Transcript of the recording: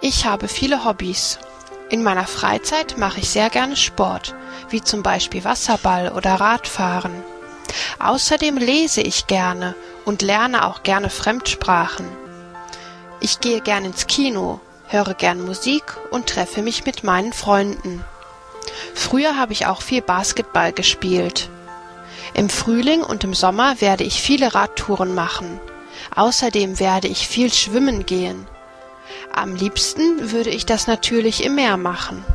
Ich habe viele Hobbys. In meiner Freizeit mache ich sehr gerne Sport, wie zum Beispiel Wasserball oder Radfahren. Außerdem lese ich gerne und lerne auch gerne Fremdsprachen. Ich gehe gern ins Kino, höre gern Musik und treffe mich mit meinen Freunden. Früher habe ich auch viel Basketball gespielt. Im Frühling und im Sommer werde ich viele Radtouren machen. Außerdem werde ich viel schwimmen gehen. Am liebsten würde ich das natürlich im Meer machen.